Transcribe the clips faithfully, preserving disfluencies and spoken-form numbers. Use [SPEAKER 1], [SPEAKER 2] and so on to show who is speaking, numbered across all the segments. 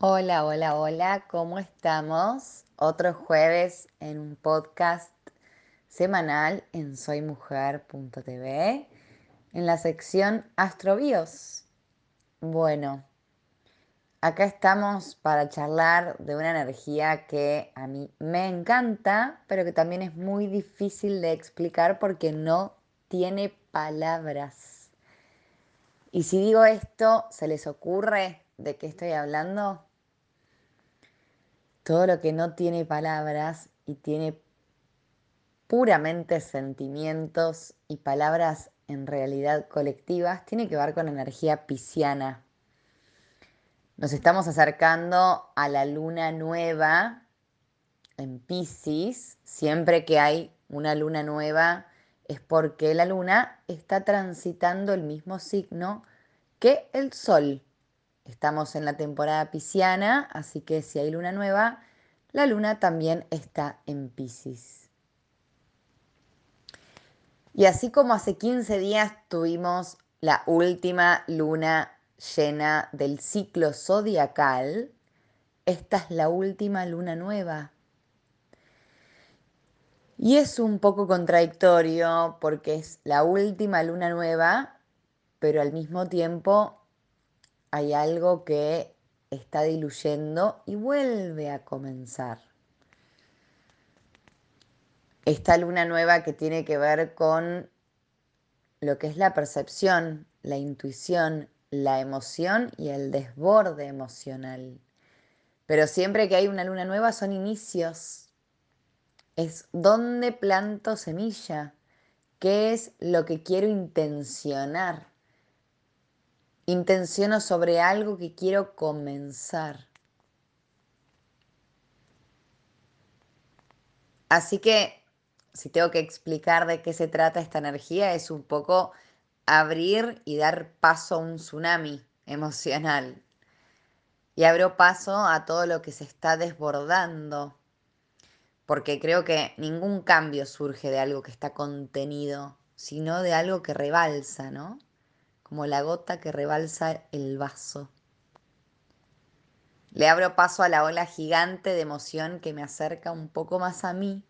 [SPEAKER 1] Hola, hola, hola, ¿cómo estamos? Otro jueves en un podcast semanal en soy mujer punto t v en la sección Astrobios. Bueno, acá estamos para charlar de una energía que a mí me encanta, pero que también es muy difícil de explicar porque no tiene palabras. Y si digo esto, ¿se les ocurre de qué estoy hablando? Todo lo que no tiene palabras y tiene puramente sentimientos y palabras en realidad colectivas tiene que ver con energía pisciana. Nos estamos acercando a la luna nueva en Piscis. Siempre que hay una luna nueva es porque la luna está transitando el mismo signo que el sol. Estamos en la temporada pisciana, así que si hay luna nueva, la luna también está en Piscis. Y así como hace quince días tuvimos la última luna llena del ciclo zodiacal, esta es la última luna nueva. Y es un poco contradictorio porque es la última luna nueva, pero al mismo tiempo hay algo que está diluyendo y vuelve a comenzar. Esta luna nueva que tiene que ver con lo que es la percepción, la intuición, la emoción y el desborde emocional. Pero siempre que hay una luna nueva son inicios. Es donde planto semilla. ¿Qué es lo que quiero intencionar? Intenciono sobre algo que quiero comenzar. Así que, si tengo que explicar de qué se trata esta energía, es un poco abrir y dar paso a un tsunami emocional. Y abro paso a todo lo que se está desbordando, porque creo que ningún cambio surge de algo que está contenido, sino de algo que rebalsa, ¿no? Como la gota que rebalsa el vaso. Le abro paso a la ola gigante de emoción que me acerca un poco más a mí.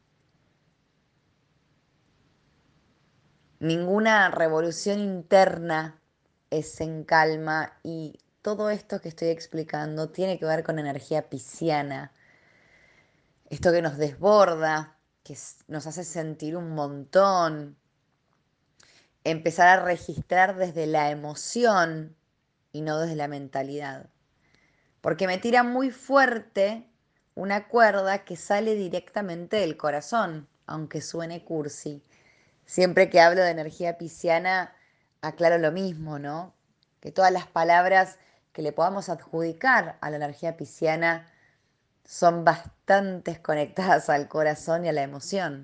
[SPEAKER 1] Ninguna revolución interna es en calma y todo esto que estoy explicando tiene que ver con energía pisciana. Esto que nos desborda, que nos hace sentir un montón. Empezar a registrar desde la emoción y no desde la mentalidad. Porque me tira muy fuerte una cuerda que sale directamente del corazón, aunque suene cursi. Siempre que hablo de energía pisciana, aclaro lo mismo, ¿no? Que todas las palabras que le podamos adjudicar a la energía pisciana son bastante conectadas al corazón y a la emoción.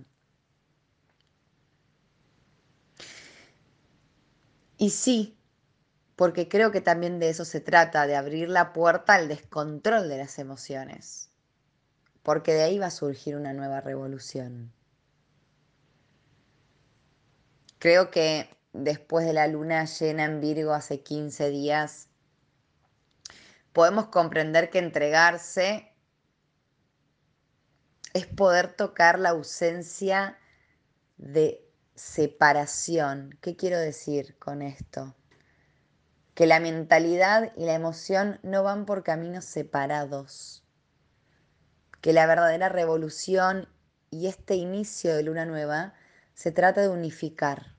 [SPEAKER 1] Y sí, porque creo que también de eso se trata, de abrir la puerta al descontrol de las emociones, porque de ahí va a surgir una nueva revolución. Creo que después de la luna llena en Virgo hace quince días, podemos comprender que entregarse es poder tocar la ausencia de separación. ¿Qué quiero decir con esto? Que la mentalidad y la emoción no van por caminos separados. Que la verdadera revolución y este inicio de luna nueva se trata de unificar.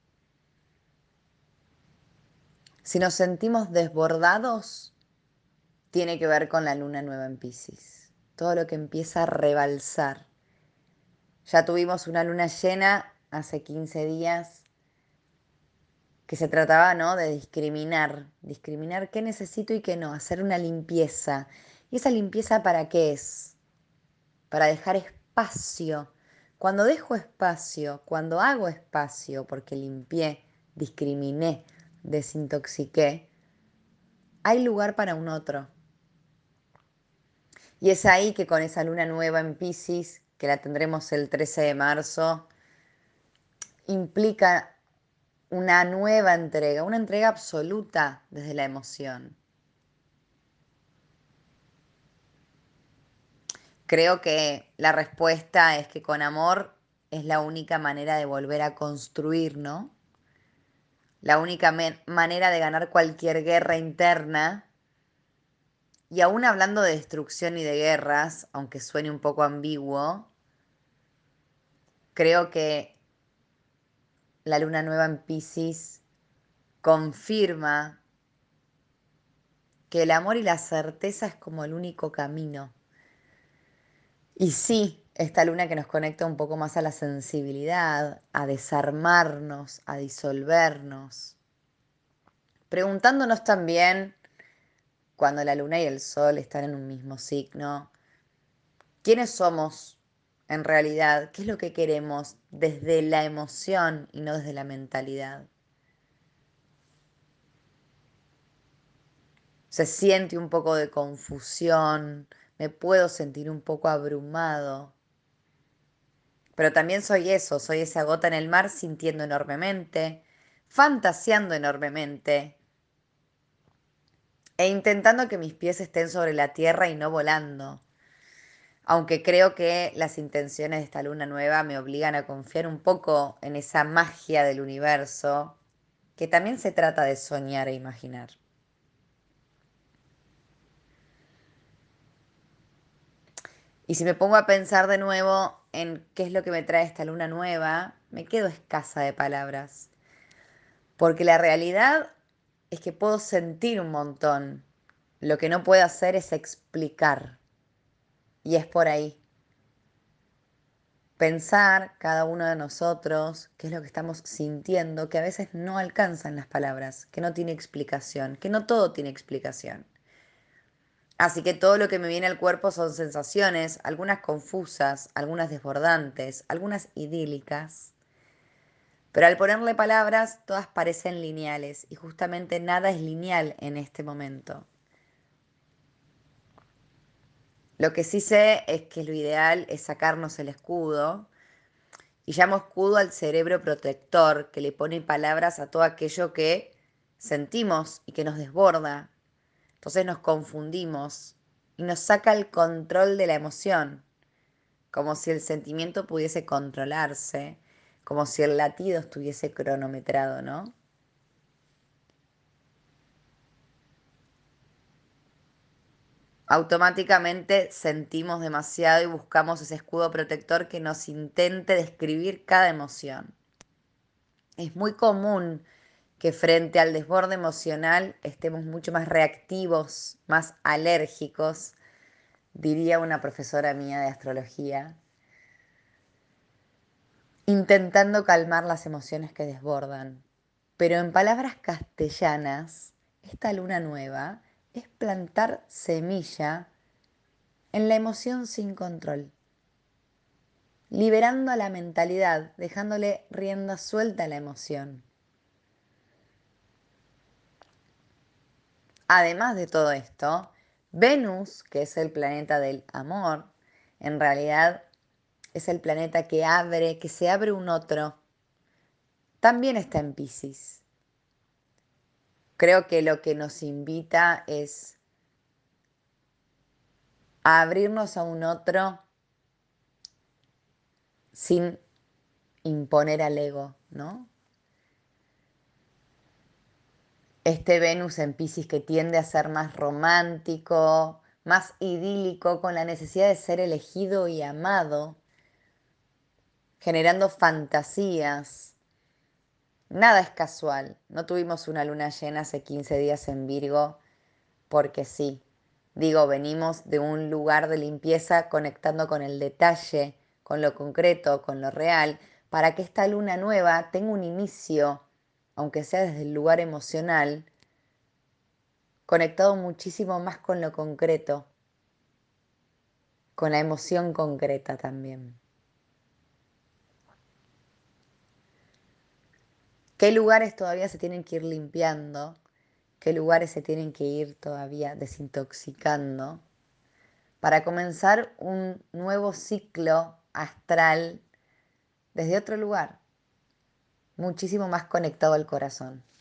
[SPEAKER 1] Si nos sentimos desbordados, tiene que ver con la luna nueva en Piscis. Todo lo que empieza a rebalsar. Ya tuvimos una luna llena hace quince días que se trataba, ¿no?, de discriminar, discriminar qué necesito y qué no, hacer una limpieza. ¿Y esa limpieza para qué es? Para dejar espacio. Cuando dejo espacio, cuando hago espacio, porque limpié, discriminé, desintoxiqué, hay lugar para un otro. Y es ahí que con esa luna nueva en Piscis, que la tendremos el trece de marzo, implica una nueva entrega, una entrega absoluta desde la emoción. Creo que la respuesta es que con amor es la única manera de volver a construir, ¿no? La única manera de ganar cualquier guerra interna. Y aún hablando de destrucción y de guerras, aunque suene un poco ambiguo, creo que la luna nueva en Piscis confirma que el amor y la certeza es como el único camino. Y sí, esta luna que nos conecta un poco más a la sensibilidad, a desarmarnos, a disolvernos. Preguntándonos también, cuando la luna y el sol están en un mismo signo, ¿quiénes somos en realidad? ¿Qué es lo que queremos desde la emoción y no desde la mentalidad? Se siente un poco de confusión, me puedo sentir un poco abrumado, pero también soy eso, soy esa gota en el mar sintiendo enormemente, fantaseando enormemente e intentando que mis pies estén sobre la tierra y no volando. Aunque creo que las intenciones de esta luna nueva me obligan a confiar un poco en esa magia del universo, que también se trata de soñar e imaginar. Y si me pongo a pensar de nuevo en qué es lo que me trae esta luna nueva, me quedo escasa de palabras. Porque la realidad es que puedo sentir un montón. Lo que no puedo hacer es explicar. Y es por ahí. Pensar cada uno de nosotros qué es lo que estamos sintiendo, que a veces no alcanzan las palabras, que no tiene explicación, que no todo tiene explicación. Así que todo lo que me viene al cuerpo son sensaciones, algunas confusas, algunas desbordantes, algunas idílicas. Pero al ponerle palabras, todas parecen lineales y justamente nada es lineal en este momento. Lo que sí sé es que lo ideal es sacarnos el escudo y llamo escudo al cerebro protector que le pone palabras a todo aquello que sentimos y que nos desborda. Entonces nos confundimos y nos saca el control de la emoción, como si el sentimiento pudiese controlarse, como si el latido estuviese cronometrado, ¿no? Automáticamente sentimos demasiado y buscamos ese escudo protector que nos intente describir cada emoción. Es muy común que frente al desborde emocional estemos mucho más reactivos, más alérgicos, diría una profesora mía de astrología, intentando calmar las emociones que desbordan. Pero en palabras castellanas, esta luna nueva es plantar semilla en la emoción sin control, liberando a la mentalidad, dejándole rienda suelta a la emoción. Además de todo esto, Venus, que es el planeta del amor, en realidad es el planeta que abre, que se abre un otro. También está en Piscis. Creo que lo que nos invita es a abrirnos a un otro sin imponer al ego, ¿no? Este Venus en Piscis que tiende a ser más romántico, más idílico, con la necesidad de ser elegido y amado, generando fantasías. Nada es casual. No tuvimos una luna llena hace quince días en Virgo porque sí. Digo, venimos de un lugar de limpieza conectando con el detalle, con lo concreto, con lo real, para que esta luna nueva tenga un inicio, aunque sea desde el lugar emocional, conectado muchísimo más con lo concreto, con la emoción concreta también. ¿Qué lugares todavía se tienen que ir limpiando? ¿Qué lugares se tienen que ir todavía desintoxicando? Para comenzar un nuevo ciclo astral desde otro lugar, muchísimo más conectado al corazón.